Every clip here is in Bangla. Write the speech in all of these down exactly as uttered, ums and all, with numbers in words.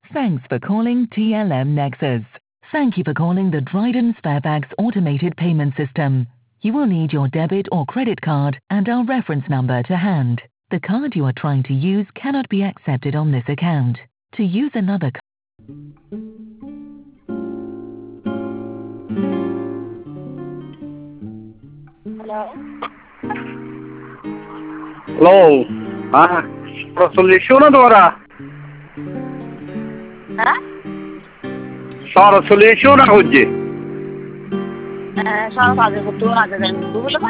Thanks for calling T L M Nexus. Thank you for calling the Dryden Sparebags automated payment system. You will need your debit or credit card and our reference number to hand. The card you are trying to use cannot be accepted on this account. To use another card. Hello? Hello. Ah, solution adora. Huh? Sara solution hojje. Eh, sono cose che tu hai da dove le fai?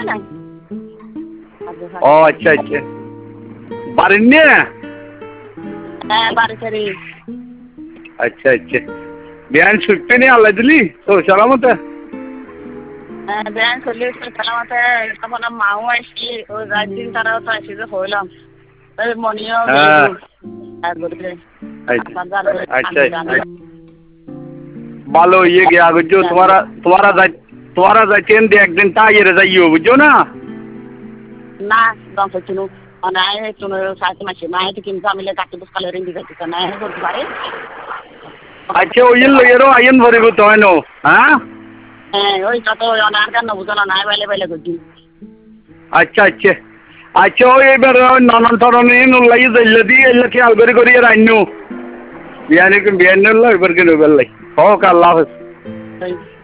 Oh, acha acha. Barinne? Eh, bari seri. Acha acha. Biyan chutte ne aladli. So salamat hai. Eh, ben solution salamat hai. Tapona mau aisi o rajin tara to aisi je hoilam. Eh, monio gelu. আর বলতে अच्छा अच्छा ভালো ये गया बुझो तुम्हारा तुम्हारा जा तुम्हारा जाचेन दे एक दिन तायर जाइयो बुझो ना না দম ফচুনো অনায় তুমি সাথে মাসে মাই তো কিনতে আমি কাটতে বস কালের ইন্দি কাটতে না করতে পারে अच्छा ওই লইরো আইন ভরিব তো হনো হ্যাঁ হ্যাঁ ওই কত অনার কেন বুঝলো না বাইলে বাইলে করছি আচ্ছা আচ্ছা আচ্ছা ওই এবার নানান ধরনের নুলাই যাইলে দি এলে খেয়াল করে করি রাইনো বিয়ানে বিয়ানে লাই এবার কেন বেলাই হোক আল্লাহ হাফেজ